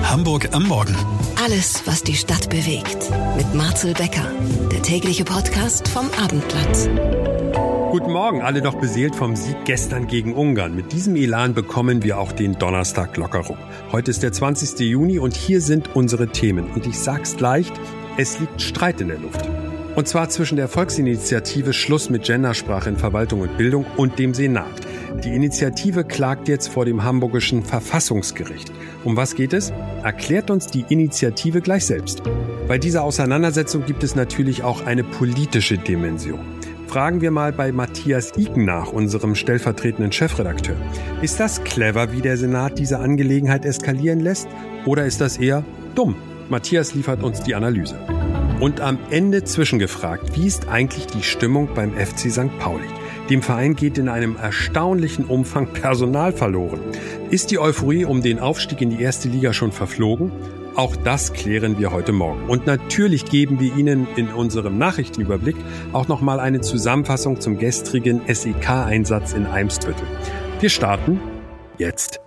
Hamburg am Morgen. Alles, was die Stadt bewegt. Mit Marcel Becker, der tägliche Podcast vom Abendblatt. Guten Morgen, alle noch beseelt vom Sieg gestern gegen Ungarn. Mit diesem Elan bekommen wir auch den Donnerstag locker rum. Heute ist der 20. Juni und hier sind unsere Themen. Und ich sag's leicht, es liegt Streit in der Luft. Und zwar zwischen der Volksinitiative Schluss mit Gendersprache in Verwaltung und Bildung und dem Senat. Die Initiative klagt jetzt vor dem hamburgischen Verfassungsgericht. Um was geht es? Erklärt uns die Initiative gleich selbst. Bei dieser Auseinandersetzung gibt es natürlich auch eine politische Dimension. Fragen wir mal bei Matthias Iken nach, unserem stellvertretenden Chefredakteur. Ist das clever, wie der Senat diese Angelegenheit eskalieren lässt? Oder ist das eher dumm? Matthias liefert uns die Analyse. Und am Ende zwischengefragt, wie ist eigentlich die Stimmung beim FC St. Pauli? Dem Verein geht in einem erstaunlichen Umfang Personal verloren. Ist die Euphorie um den Aufstieg in die erste Liga schon verflogen? Auch das klären wir heute Morgen. Und natürlich geben wir Ihnen in unserem Nachrichtenüberblick auch nochmal eine Zusammenfassung zum gestrigen SEK-Einsatz in Eimsbüttel. Wir starten jetzt.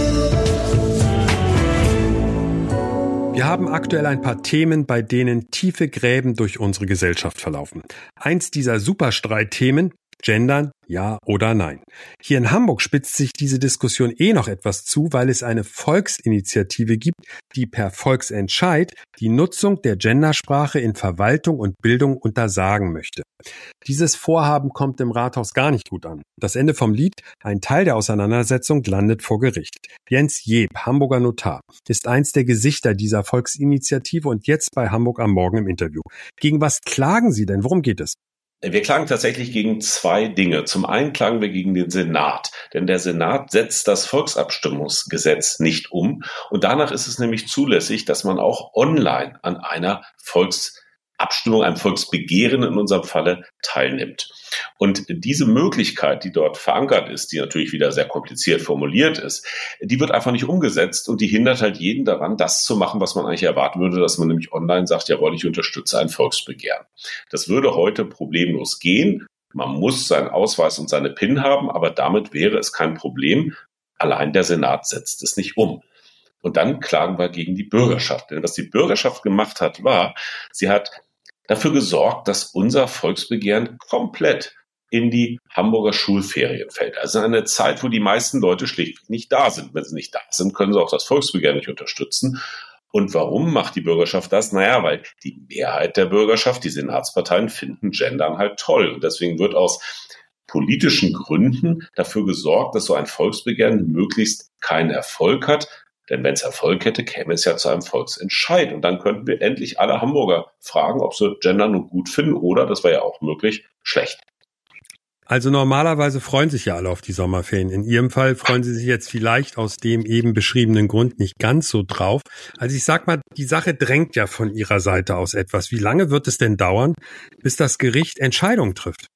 Wir haben aktuell ein paar Themen, bei denen tiefe Gräben durch unsere Gesellschaft verlaufen. Eins dieser Superstreitthemen: Gendern, ja oder nein. Hier in Hamburg spitzt sich diese Diskussion noch etwas zu, weil es eine Volksinitiative gibt, die per Volksentscheid die Nutzung der Gendersprache in Verwaltung und Bildung untersagen möchte. Dieses Vorhaben kommt im Rathaus gar nicht gut an. Das Ende vom Lied: ein Teil der Auseinandersetzung landet vor Gericht. Jens Jeb, Hamburger Notar, ist eins der Gesichter dieser Volksinitiative und jetzt bei Hamburg am Morgen im Interview. Gegen was klagen Sie denn? Worum geht es? Wir klagen tatsächlich gegen zwei Dinge. Zum einen klagen wir gegen den Senat, denn der Senat setzt das Volksabstimmungsgesetz nicht um. Und danach ist es nämlich zulässig, dass man auch online an einer Volksabstimmung, einem Volksbegehren in unserem Falle teilnimmt. Und diese Möglichkeit, die dort verankert ist, die natürlich wieder sehr kompliziert formuliert ist, die wird einfach nicht umgesetzt und die hindert halt jeden daran, das zu machen, was man eigentlich erwarten würde, dass man nämlich online sagt, jawohl, ich unterstütze ein Volksbegehren. Das würde heute problemlos gehen. Man muss seinen Ausweis und seine PIN haben, aber damit wäre es kein Problem. Allein der Senat setzt es nicht um. Und dann klagen wir gegen die Bürgerschaft. Denn was die Bürgerschaft gemacht hat, war, sie hat dafür gesorgt, dass unser Volksbegehren komplett in die Hamburger Schulferien fällt. Also eine Zeit, wo die meisten Leute schlichtweg nicht da sind. Wenn sie nicht da sind, können sie auch das Volksbegehren nicht unterstützen. Und warum macht die Bürgerschaft das? Naja, weil die Mehrheit der Bürgerschaft, die Senatsparteien, finden Gendern halt toll. Und deswegen wird aus politischen Gründen dafür gesorgt, dass so ein Volksbegehren möglichst keinen Erfolg hat. Denn wenn es Erfolg hätte, käme es ja zu einem Volksentscheid. Und dann könnten wir endlich alle Hamburger fragen, ob sie Gender nun gut finden oder, das wäre ja auch möglich, schlecht. Also normalerweise freuen sich ja alle auf die Sommerferien. In Ihrem Fall freuen Sie sich jetzt vielleicht aus dem eben beschriebenen Grund nicht ganz so drauf. Also ich sag mal, die Sache drängt ja von Ihrer Seite aus etwas. Wie lange wird es denn dauern, bis das Gericht Entscheidungen trifft?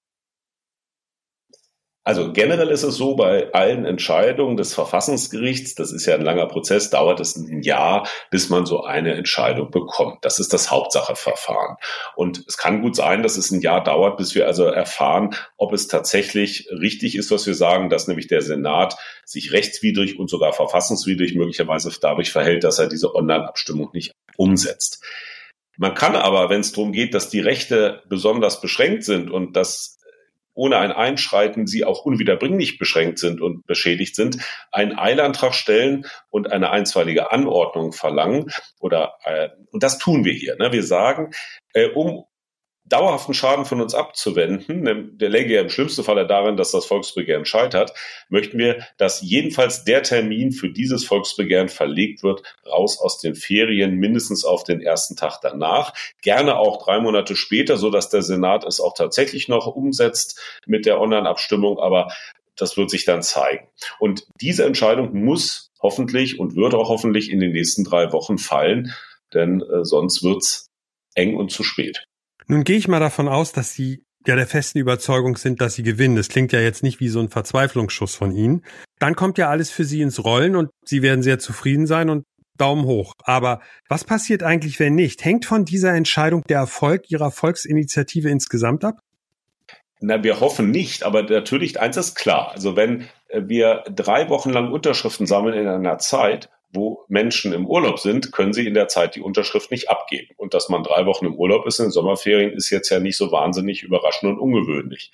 Also generell ist es so, bei allen Entscheidungen des Verfassungsgerichts, das ist ja ein langer Prozess, dauert es ein Jahr, bis man so eine Entscheidung bekommt. Das ist das Hauptsacheverfahren. Und es kann gut sein, dass es ein Jahr dauert, bis wir also erfahren, ob es tatsächlich richtig ist, was wir sagen, dass nämlich der Senat sich rechtswidrig und sogar verfassungswidrig möglicherweise dadurch verhält, dass er diese Online-Abstimmung nicht umsetzt. Man kann aber, wenn es darum geht, dass die Rechte besonders beschränkt sind und dass ohne ein Einschreiten sie auch unwiederbringlich beschränkt sind und beschädigt sind, einen Eilantrag stellen und eine einstweilige Anordnung verlangen. Und das tun wir hier. Wir sagen, um dauerhaften Schaden von uns abzuwenden, der läge ja im schlimmsten Falle darin, dass das Volksbegehren scheitert, möchten wir, dass jedenfalls der Termin für dieses Volksbegehren verlegt wird, raus aus den Ferien, mindestens auf den ersten Tag danach, gerne auch 3 Monate später, so dass der Senat es auch tatsächlich noch umsetzt mit der Online-Abstimmung, aber das wird sich dann zeigen. Und diese Entscheidung muss hoffentlich und wird auch hoffentlich in den nächsten 3 Wochen fallen, denn sonst wird's eng und zu spät. Nun gehe ich mal davon aus, dass Sie ja der festen Überzeugung sind, dass Sie gewinnen. Das klingt ja jetzt nicht wie so ein Verzweiflungsschuss von Ihnen. Dann kommt ja alles für Sie ins Rollen und Sie werden sehr zufrieden sein und Daumen hoch. Aber was passiert eigentlich, wenn nicht? Hängt von dieser Entscheidung der Erfolg Ihrer Volksinitiative insgesamt ab? Na, wir hoffen nicht, aber natürlich, eins ist klar. Also wenn wir 3 Wochen lang Unterschriften sammeln in einer Zeit, wo Menschen im Urlaub sind, können sie in der Zeit die Unterschrift nicht abgeben. Und dass man 3 Wochen im Urlaub ist in den Sommerferien, ist jetzt ja nicht so wahnsinnig überraschend und ungewöhnlich.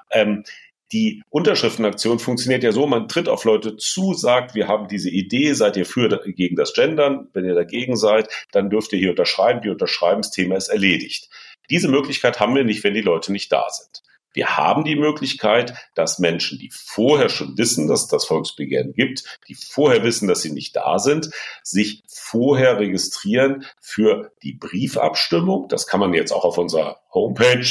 Die Unterschriftenaktion funktioniert ja so, man tritt auf Leute zu, sagt, wir haben diese Idee, seid ihr für oder gegen das Gendern? Wenn ihr dagegen seid, dann dürft ihr hier unterschreiben. Die unterschreiben, das Thema ist erledigt. Diese Möglichkeit haben wir nicht, wenn die Leute nicht da sind. Wir haben die Möglichkeit, dass Menschen, die vorher schon wissen, dass es das Volksbegehren gibt, die vorher wissen, dass sie nicht da sind, sich vorher registrieren für die Briefabstimmung. Das kann man jetzt auch auf unserer Homepage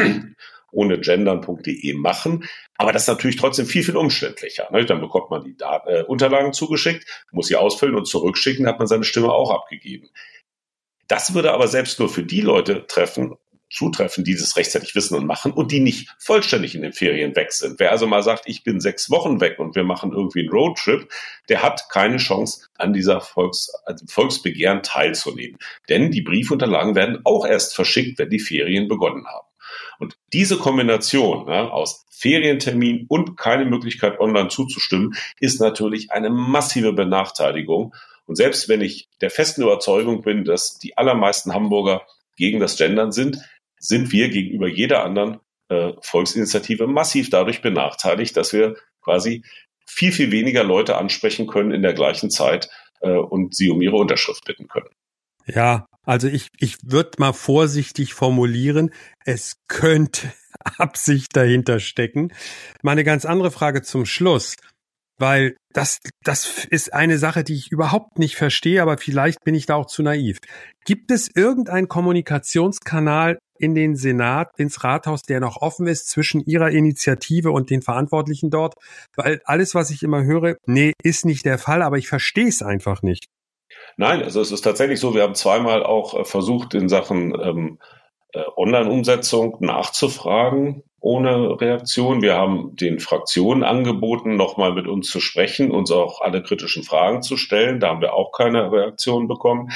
ohnegendern.de machen. Aber das ist natürlich trotzdem viel, viel umständlicher. Dann bekommt man die Unterlagen zugeschickt, muss sie ausfüllen und zurückschicken, hat man seine Stimme auch abgegeben. Das würde aber selbst nur für die Leute zutreffen, die das rechtzeitig wissen und machen und die nicht vollständig in den Ferien weg sind. Wer also mal sagt, ich bin 6 Wochen weg und wir machen irgendwie einen Roadtrip, der hat keine Chance, an dieser Volksbegehren teilzunehmen. Denn die Briefunterlagen werden auch erst verschickt, wenn die Ferien begonnen haben. Und diese Kombination aus Ferientermin und keine Möglichkeit, online zuzustimmen, ist natürlich eine massive Benachteiligung. Und selbst wenn ich der festen Überzeugung bin, dass die allermeisten Hamburger gegen das Gendern sind wir gegenüber jeder anderen Volksinitiative massiv dadurch benachteiligt, dass wir quasi viel, viel weniger Leute ansprechen können in der gleichen Zeit und sie um ihre Unterschrift bitten können. Ja, also ich würde mal vorsichtig formulieren, es könnte Absicht dahinter stecken. Mal eine ganz andere Frage zum Schluss, weil das ist eine Sache, die ich überhaupt nicht verstehe, aber vielleicht bin ich da auch zu naiv. Gibt es irgendeinen Kommunikationskanal in den Senat, ins Rathaus, der noch offen ist zwischen Ihrer Initiative und den Verantwortlichen dort? Weil alles, was ich immer höre, nee, ist nicht der Fall, aber ich verstehe es einfach nicht. Nein, also es ist tatsächlich so, wir haben zweimal auch versucht, in Sachen Online-Umsetzung nachzufragen, ohne Reaktion. Wir haben den Fraktionen angeboten, nochmal mit uns zu sprechen, uns auch alle kritischen Fragen zu stellen. Da haben wir auch keine Reaktion bekommen.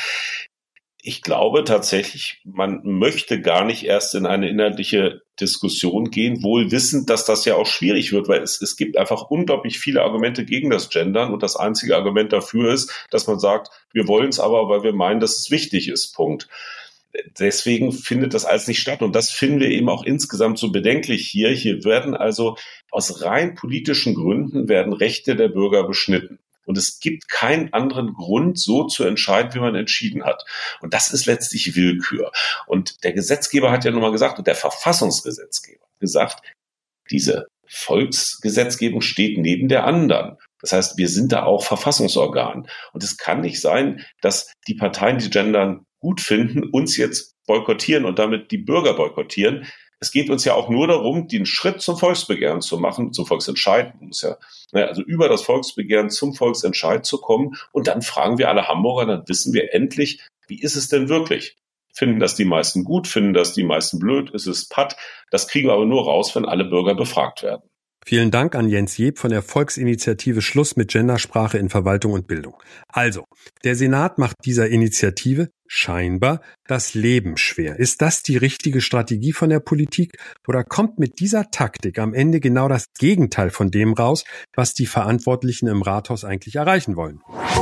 Ich glaube tatsächlich, man möchte gar nicht erst in eine inhaltliche Diskussion gehen, wohl wissend, dass das ja auch schwierig wird, weil es gibt einfach unglaublich viele Argumente gegen das Gendern und das einzige Argument dafür ist, dass man sagt, wir wollen es aber, weil wir meinen, dass es wichtig ist, Punkt. Deswegen findet das alles nicht statt und das finden wir eben auch insgesamt so bedenklich hier. Hier werden also aus rein politischen Gründen werden Rechte der Bürger beschnitten. Und es gibt keinen anderen Grund, so zu entscheiden, wie man entschieden hat. Und das ist letztlich Willkür. Und der Gesetzgeber hat ja nun mal gesagt, und der Verfassungsgesetzgeber gesagt, diese Volksgesetzgebung steht neben der anderen. Das heißt, wir sind da auch Verfassungsorgan. Und es kann nicht sein, dass die Parteien, die gendern, gut finden, uns jetzt boykottieren und damit die Bürger boykottieren. Es geht uns ja auch nur darum, den Schritt zum Volksbegehren zu machen, zum Volksentscheid. Also über das Volksbegehren zum Volksentscheid zu kommen. Und dann fragen wir alle Hamburger, dann wissen wir endlich, wie ist es denn wirklich? Finden das die meisten gut? Finden das die meisten blöd? Ist es Patt? Das kriegen wir aber nur raus, wenn alle Bürger befragt werden. Vielen Dank an Jens Jeb von der Volksinitiative Schluss mit Gendersprache in Verwaltung und Bildung. Also, der Senat macht dieser Initiative scheinbar das Leben schwer. Ist das die richtige Strategie von der Politik oder kommt mit dieser Taktik am Ende genau das Gegenteil von dem raus, was die Verantwortlichen im Rathaus eigentlich erreichen wollen?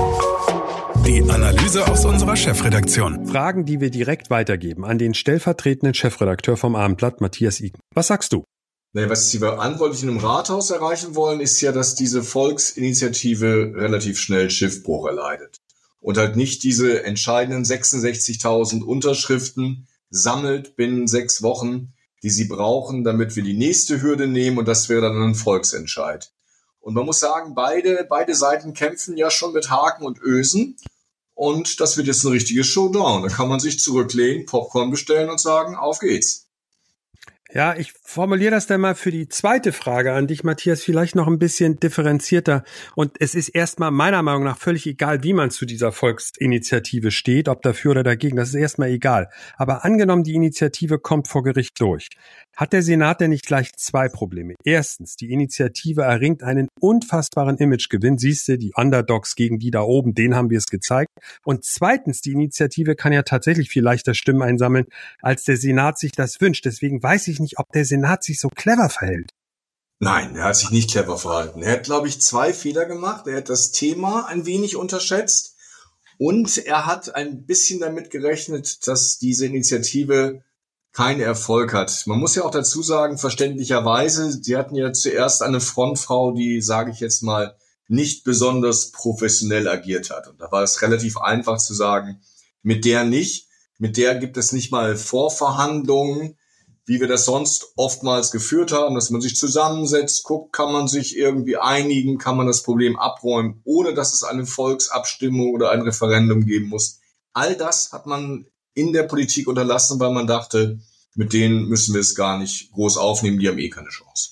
Die Analyse aus unserer Chefredaktion. Fragen, die wir direkt weitergeben an den stellvertretenden Chefredakteur vom Abendblatt, Matthias Iken. Was sagst du? Was die Verantwortlichen im Rathaus erreichen wollen, ist ja, dass diese Volksinitiative relativ schnell Schiffbruch erleidet. Und halt nicht diese entscheidenden 66.000 Unterschriften sammelt binnen 6 Wochen, die sie brauchen, damit wir die nächste Hürde nehmen. Und das wäre dann ein Volksentscheid. Und man muss sagen, beide Seiten kämpfen ja schon mit Haken und Ösen. Und das wird jetzt ein richtiges Showdown. Da kann man sich zurücklehnen, Popcorn bestellen und sagen, auf geht's. Ja, ich formuliere das dann mal für die zweite Frage an dich, Matthias, vielleicht noch ein bisschen differenzierter. Und es ist erstmal meiner Meinung nach völlig egal, wie man zu dieser Volksinitiative steht, ob dafür oder dagegen, das ist erstmal egal. Aber angenommen, die Initiative kommt vor Gericht durch. Hat der Senat denn nicht gleich 2 Probleme? Erstens, die Initiative erringt einen unfassbaren Imagegewinn. Siehst du, die Underdogs gegen die da oben, denen haben wir es gezeigt. Und zweitens, die Initiative kann ja tatsächlich viel leichter Stimmen einsammeln, als der Senat sich das wünscht. Deswegen weiß ich nicht, ob der Senat sich so clever verhält. Nein, er hat sich nicht clever verhalten. Er hat, glaube ich, 2 Fehler gemacht. Er hat das Thema ein wenig unterschätzt und er hat ein bisschen damit gerechnet, dass diese Initiative keinen Erfolg hat. Man muss ja auch dazu sagen, verständlicherweise, sie hatten ja zuerst eine Frontfrau, die, sage ich jetzt mal, nicht besonders professionell agiert hat. Und da war es relativ einfach zu sagen, mit der nicht. Mit der gibt es nicht mal Vorverhandlungen, wie wir das sonst oftmals geführt haben, dass man sich zusammensetzt, guckt, kann man sich irgendwie einigen, kann man das Problem abräumen, ohne dass es eine Volksabstimmung oder ein Referendum geben muss. All das hat man in der Politik unterlassen, weil man dachte, mit denen müssen wir es gar nicht groß aufnehmen, die haben eh keine Chance.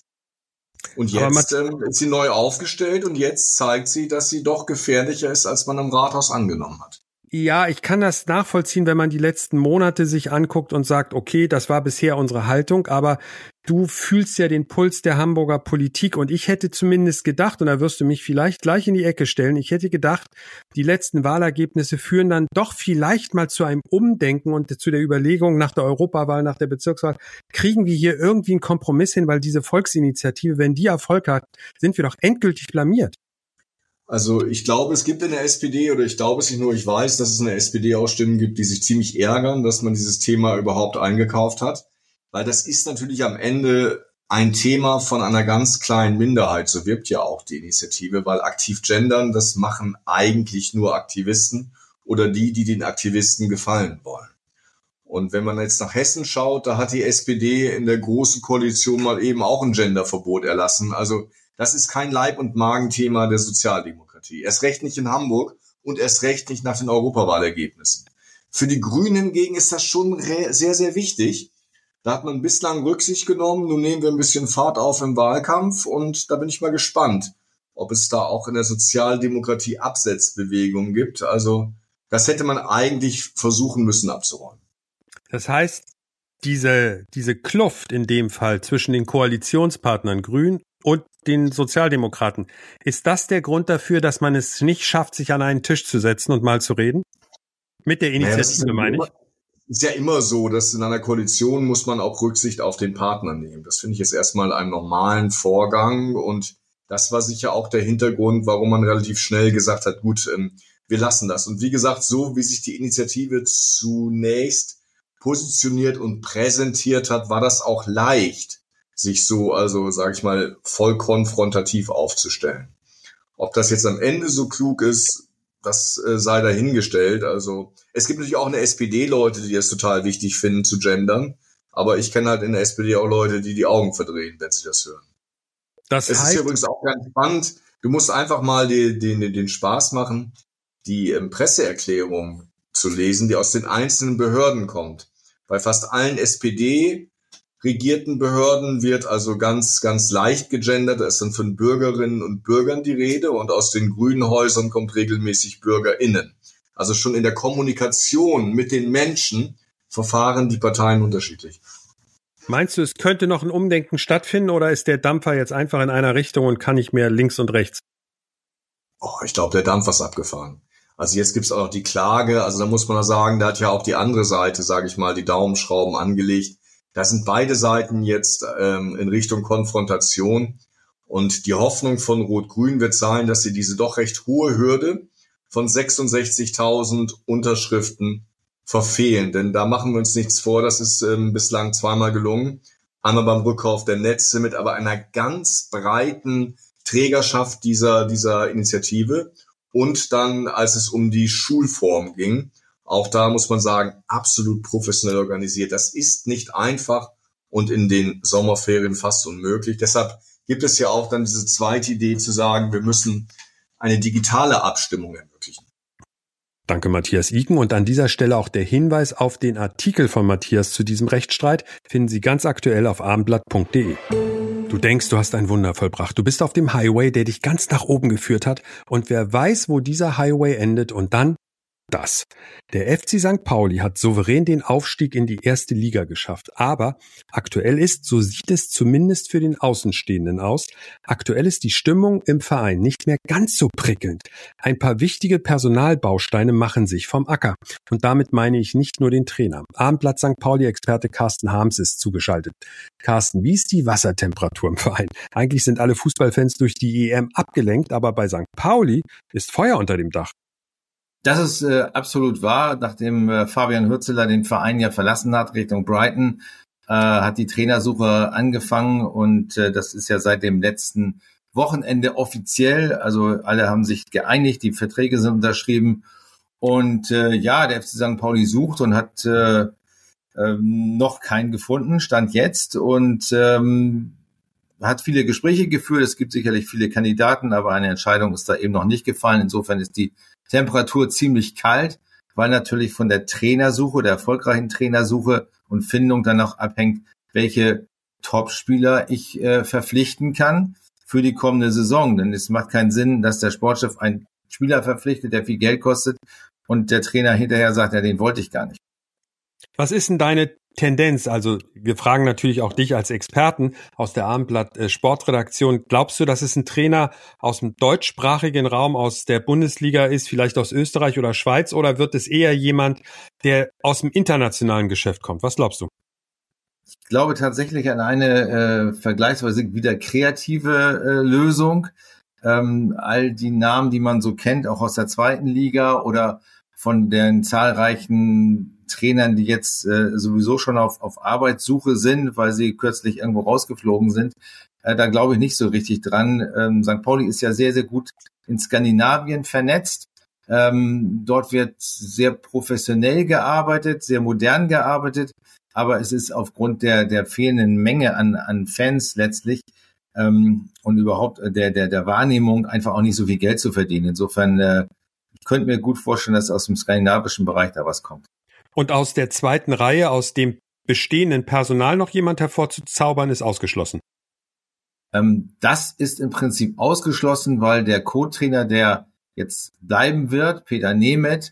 Und jetzt ist sie neu aufgestellt und jetzt zeigt sie, dass sie doch gefährlicher ist, als man im Rathaus angenommen hat. Ja, ich kann das nachvollziehen, wenn man die letzten Monate sich anguckt und sagt, okay, das war bisher unsere Haltung, aber du fühlst ja den Puls der Hamburger Politik und ich hätte zumindest gedacht, und da wirst du mich vielleicht gleich in die Ecke stellen, ich hätte gedacht, die letzten Wahlergebnisse führen dann doch vielleicht mal zu einem Umdenken und zu der Überlegung nach der Europawahl, nach der Bezirkswahl, kriegen wir hier irgendwie einen Kompromiss hin, weil diese Volksinitiative, wenn die Erfolg hat, sind wir doch endgültig blamiert. Also ich glaube, es gibt in der SPD, oder ich glaube es nicht nur, ich weiß, dass es in der SPD auch Stimmen gibt, die sich ziemlich ärgern, dass man dieses Thema überhaupt eingekauft hat. Weil das ist natürlich am Ende ein Thema von einer ganz kleinen Minderheit. So wirbt ja auch die Initiative, weil aktiv gendern, das machen eigentlich nur Aktivisten oder die den Aktivisten gefallen wollen. Und wenn man jetzt nach Hessen schaut, da hat die SPD in der großen Koalition mal eben auch ein Genderverbot erlassen. Also das ist kein Leib- und Magenthema der Sozialdemokratie. Erst recht nicht in Hamburg und erst recht nicht nach den Europawahlergebnissen. Für die Grünen hingegen ist das schon sehr, sehr wichtig. Da hat man bislang Rücksicht genommen. Nun nehmen wir ein bisschen Fahrt auf im Wahlkampf und da bin ich mal gespannt, ob es da auch in der Sozialdemokratie Absetzbewegungen gibt. Also das hätte man eigentlich versuchen müssen abzuräumen. Das heißt, diese Kluft in dem Fall zwischen den Koalitionspartnern Grün und den Sozialdemokraten, ist das der Grund dafür, dass man es nicht schafft, sich an einen Tisch zu setzen und mal zu reden? Mit der Initiative, meine ich. Ist ja immer so, dass in einer Koalition muss man auch Rücksicht auf den Partner nehmen. Das finde ich jetzt erstmal einen normalen Vorgang und das war sicher auch der Hintergrund, warum man relativ schnell gesagt hat, gut, wir lassen das. Und wie gesagt, so wie sich die Initiative zunächst positioniert und präsentiert hat, war das auch leicht, sich so, also sage ich mal, voll konfrontativ aufzustellen. Ob das jetzt am Ende so klug ist, das sei dahingestellt. Also es gibt natürlich auch in der SPD Leute, die es total wichtig finden zu gendern, aber ich kenne halt in der SPD auch Leute, die die Augen verdrehen, wenn sie das hören. Es ist übrigens auch ganz spannend, du musst einfach mal den Spaß machen, die Presseerklärung zu lesen, die aus den einzelnen Behörden kommt. Bei fast allen SPD-regierten Behörden wird also ganz, ganz leicht gegendert. Da ist dann von Bürgerinnen und Bürgern die Rede und aus den grünen Häusern kommt regelmäßig BürgerInnen. Also schon in der Kommunikation mit den Menschen verfahren die Parteien unterschiedlich. Meinst du, es könnte noch ein Umdenken stattfinden oder ist der Dampfer jetzt einfach in einer Richtung und kann nicht mehr links und rechts? Ich glaube, der Dampfer ist abgefahren. Also jetzt gibt's auch noch die Klage, also da muss man sagen, da hat ja auch die andere Seite, sage ich mal, die Daumenschrauben angelegt. Da sind beide Seiten jetzt in Richtung Konfrontation und die Hoffnung von Rot-Grün wird sein, dass sie diese doch recht hohe Hürde von 66.000 Unterschriften verfehlen. Denn da machen wir uns nichts vor, das ist bislang zweimal gelungen. Einmal beim Rückkauf der Netze mit aber einer ganz breiten Trägerschaft dieser Initiative. Und dann, als es um die Schulform ging, auch da muss man sagen, absolut professionell organisiert. Das ist nicht einfach und in den Sommerferien fast unmöglich. Deshalb gibt es ja auch dann diese zweite Idee zu sagen, wir müssen eine digitale Abstimmung ermöglichen. Danke, Matthias Iken. Und an dieser Stelle auch der Hinweis auf den Artikel von Matthias zu diesem Rechtsstreit finden Sie ganz aktuell auf abendblatt.de. Du denkst, du hast ein Wunder vollbracht. Du bist auf dem Highway, der dich ganz nach oben geführt hat. Und wer weiß, wo dieser Highway endet und dann das. Der FC St. Pauli hat souverän den Aufstieg in die erste Liga geschafft. Aber aktuell ist, so sieht es zumindest für den Außenstehenden aus, aktuell ist die Stimmung im Verein nicht mehr ganz so prickelnd. Ein paar wichtige Personalbausteine machen sich vom Acker. Und damit meine ich nicht nur den Trainer. Abendblatt St. Pauli-Experte Carsten Harms ist zugeschaltet. Carsten, wie ist die Wassertemperatur im Verein? Eigentlich sind alle Fußballfans durch die EM abgelenkt, aber bei St. Pauli ist Feuer unter dem Dach. Das ist absolut wahr. Nachdem Fabian Hürzeler den Verein ja verlassen hat Richtung Brighton, hat die Trainersuche angefangen und das ist ja seit dem letzten Wochenende offiziell. Also alle haben sich geeinigt, die Verträge sind unterschrieben und der FC St. Pauli sucht und hat noch keinen gefunden, Stand jetzt, und hat viele Gespräche geführt. Es gibt sicherlich viele Kandidaten, aber eine Entscheidung ist da eben noch nicht gefallen. Insofern ist die Temperatur ziemlich kalt, weil natürlich von der Trainersuche, der erfolgreichen Trainersuche und Findung dann auch abhängt, welche Topspieler ich verpflichten kann für die kommende Saison. Denn es macht keinen Sinn, dass der Sportchef einen Spieler verpflichtet, der viel Geld kostet und der Trainer hinterher sagt, ja, den wollte ich gar nicht. Was ist denn deine Tendenz? Also wir fragen natürlich auch dich als Experten aus der Abendblatt Sportredaktion. Glaubst du, dass es ein Trainer aus dem deutschsprachigen Raum, aus der Bundesliga ist, vielleicht aus Österreich oder Schweiz, oder wird es eher jemand, der aus dem internationalen Geschäft kommt? Was glaubst du? Ich glaube tatsächlich an eine vergleichsweise wieder kreative Lösung. All die Namen, die man so kennt, auch aus der zweiten Liga oder von den zahlreichen Trainern, die jetzt sowieso schon auf Arbeitssuche sind, weil sie kürzlich irgendwo rausgeflogen sind, da glaube ich nicht so richtig dran. St. Pauli ist ja sehr, sehr gut in Skandinavien vernetzt. Dort wird sehr professionell gearbeitet, sehr modern gearbeitet, aber es ist aufgrund der fehlenden Menge an Fans letztlich und überhaupt der Wahrnehmung einfach auch nicht so viel Geld zu verdienen. Insofern ich könnte mir gut vorstellen, dass aus dem skandinavischen Bereich da was kommt. Und aus der zweiten Reihe, aus dem bestehenden Personal noch jemand hervorzuzaubern, ist ausgeschlossen? Das ist im Prinzip ausgeschlossen, weil der Co-Trainer, der jetzt bleiben wird, Peter Nemeth,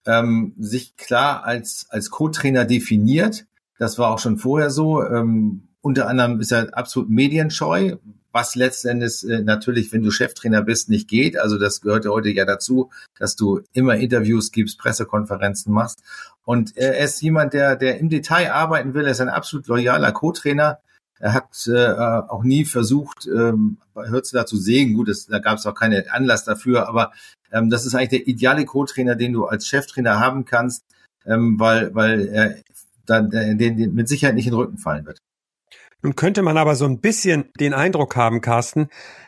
sich klar als Co-Trainer definiert. Das war auch schon vorher so. Unter anderem ist er absolut medienscheu, was letztendlich natürlich, wenn du Cheftrainer bist, nicht geht. Also das gehört ja heute ja dazu, dass du immer Interviews gibst, Pressekonferenzen machst. Und er ist jemand, der im Detail arbeiten will. Er ist ein absolut loyaler Co-Trainer. Er hat auch nie versucht, bei Hürzeler zu sägen. Gut, da gab es auch keinen Anlass dafür, aber das ist eigentlich der ideale Co-Trainer, den du als Cheftrainer haben kannst, weil er dann den mit Sicherheit nicht in den Rücken fallen wird. Nun könnte man aber so ein bisschen den Eindruck haben, Carsten,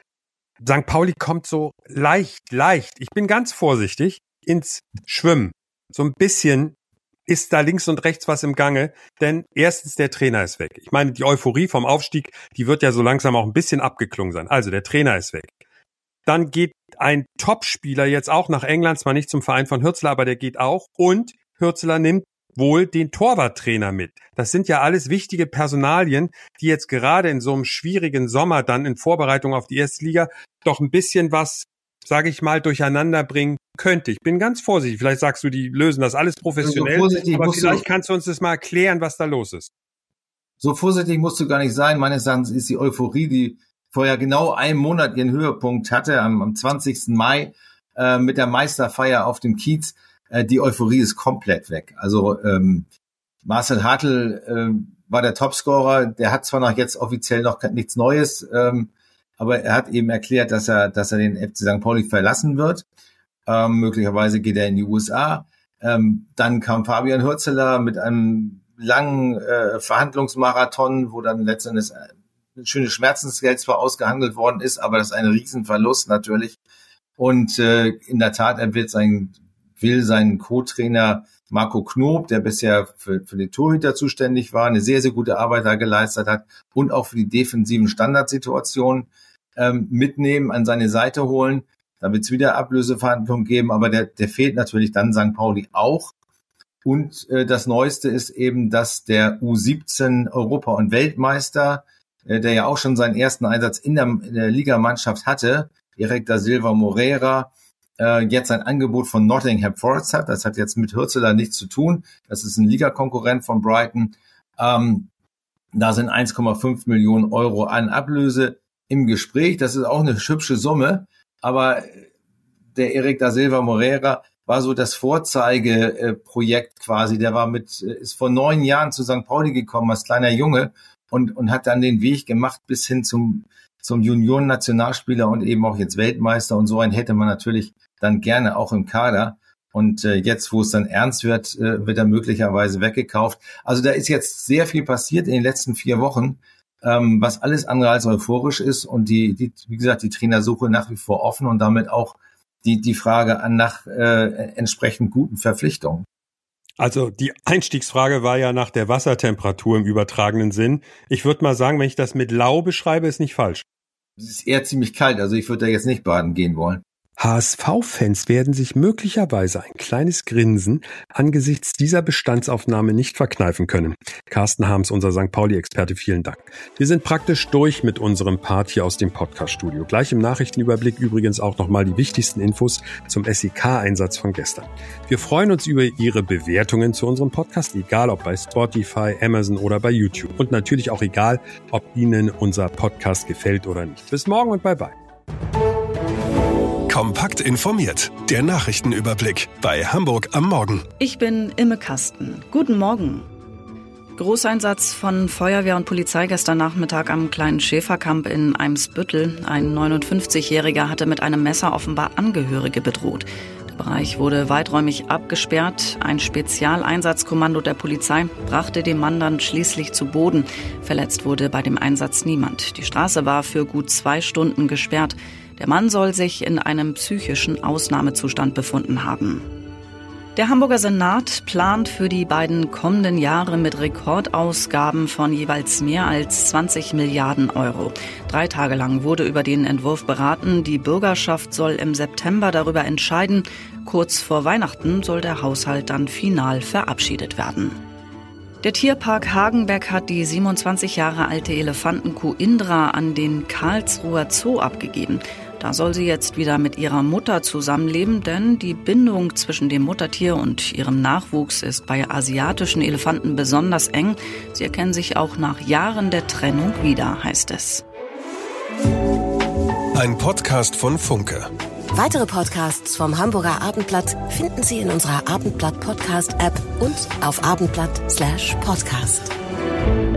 St. Pauli kommt so leicht, ich bin ganz vorsichtig, ins Schwimmen. So ein bisschen ist da links und rechts was im Gange, denn erstens, der Trainer ist weg. Ich meine, die Euphorie vom Aufstieg, die wird ja so langsam auch ein bisschen abgeklungen sein. Also der Trainer ist weg. Dann geht ein Topspieler jetzt auch nach England, zwar nicht zum Verein von Hürzeler, aber der geht auch. Und Hürzeler nimmt wohl den Torwarttrainer mit. Das sind ja alles wichtige Personalien, die jetzt gerade in so einem schwierigen Sommer dann in Vorbereitung auf die erste Liga doch ein bisschen was, sage ich mal, durcheinander bringen könnte. Ich bin ganz vorsichtig. Vielleicht sagst du, die lösen das alles professionell, aber vielleicht kannst du uns das mal erklären, was da los ist. So vorsichtig musst du gar nicht sein. Meines Erachtens ist die Euphorie, die vorher genau einen Monat ihren Höhepunkt hatte, am 20. Mai mit der Meisterfeier auf dem Kiez. Die Euphorie ist komplett weg. Also Marcel Hartl war der Topscorer. Der hat zwar noch jetzt offiziell noch nichts Neues, aber er hat eben erklärt, dass er den FC St. Pauli verlassen wird. Möglicherweise geht er in die USA. Dann kam Fabian Hürzeler mit einem langen Verhandlungsmarathon, wo dann letztendlich ein schönes Schmerzensgeld zwar ausgehandelt worden ist, aber das ist ein Riesenverlust natürlich. Und in der Tat, er will seinen Co-Trainer Marco Knob, der bisher für den Torhüter zuständig war, eine sehr, sehr gute Arbeit da geleistet hat und auch für die defensiven Standardsituationen mitnehmen, an seine Seite holen. Da wird es wieder Ablöseverhandlungen geben, aber der fehlt natürlich dann St. Pauli auch. Und das Neueste ist eben, dass der U17 Europa- und Weltmeister, der ja auch schon seinen ersten Einsatz in der Ligamannschaft hatte, Eric da Silva Moreira, jetzt ein Angebot von Nottingham Forest hat. Das hat jetzt mit Hürzeler nichts zu tun. Das ist ein Ligakonkurrent von Brighton. Da sind 1,5 Millionen Euro an Ablöse im Gespräch. Das ist auch eine hübsche Summe. Aber der Eric da Silva Moreira war so das Vorzeigeprojekt quasi. Der ist vor 9 Jahren zu St. Pauli gekommen als kleiner Junge und hat dann den Weg gemacht bis hin zum Junioren-Nationalspieler und eben auch jetzt Weltmeister. Und so einen hätte man natürlich dann gerne auch im Kader. Und jetzt, wo es dann ernst wird, wird er möglicherweise weggekauft. Also da ist jetzt sehr viel passiert in den letzten 4 Wochen, was alles andere als euphorisch ist. Und wie gesagt, die Trainersuche nach wie vor offen und damit auch die Frage nach entsprechend guten Verpflichtungen. Also die Einstiegsfrage war ja nach der Wassertemperatur im übertragenen Sinn. Ich würde mal sagen, wenn ich das mit lau beschreibe, ist nicht falsch. Es ist eher ziemlich kalt, also ich würde da jetzt nicht baden gehen wollen. HSV-Fans werden sich möglicherweise ein kleines Grinsen angesichts dieser Bestandsaufnahme nicht verkneifen können. Carsten Harms, unser St. Pauli-Experte, vielen Dank. Wir sind praktisch durch mit unserem Part hier aus dem Podcast-Studio. Gleich im Nachrichtenüberblick übrigens auch nochmal die wichtigsten Infos zum SEK-Einsatz von gestern. Wir freuen uns über Ihre Bewertungen zu unserem Podcast, egal ob bei Spotify, Amazon oder bei YouTube. Und natürlich auch egal, ob Ihnen unser Podcast gefällt oder nicht. Bis morgen und bye-bye. Kompakt informiert. Der Nachrichtenüberblick bei Hamburg am Morgen. Ich bin Imme Kasten. Guten Morgen. Großeinsatz von Feuerwehr und Polizei gestern Nachmittag am kleinen Schäferkamp in Eimsbüttel. Ein 59-Jähriger hatte mit einem Messer offenbar Angehörige bedroht. Der Bereich wurde weiträumig abgesperrt. Ein Spezialeinsatzkommando der Polizei brachte den Mann dann schließlich zu Boden. Verletzt wurde bei dem Einsatz niemand. Die Straße war für gut 2 Stunden gesperrt. Der Mann soll sich in einem psychischen Ausnahmezustand befunden haben. Der Hamburger Senat plant für die beiden kommenden Jahre mit Rekordausgaben von jeweils mehr als 20 Milliarden Euro. 3 Tage lang wurde über den Entwurf beraten. Die Bürgerschaft soll im September darüber entscheiden. Kurz vor Weihnachten soll der Haushalt dann final verabschiedet werden. Der Tierpark Hagenbeck hat die 27 Jahre alte Elefantenkuh Indra an den Karlsruher Zoo abgegeben. Da soll sie jetzt wieder mit ihrer Mutter zusammenleben, denn die Bindung zwischen dem Muttertier und ihrem Nachwuchs ist bei asiatischen Elefanten besonders eng. Sie erkennen sich auch nach Jahren der Trennung wieder, heißt es. Ein Podcast von Funke. Weitere Podcasts vom Hamburger Abendblatt finden Sie in unserer Abendblatt Podcast App und auf abendblatt.com/podcast.